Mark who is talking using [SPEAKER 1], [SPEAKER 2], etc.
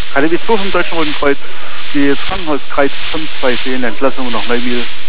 [SPEAKER 1] KDW 2 vom Deutschen Roten Kreuz, die Krankenhauskreis 5 bei Fehlen, Entlassung nach Neumühl.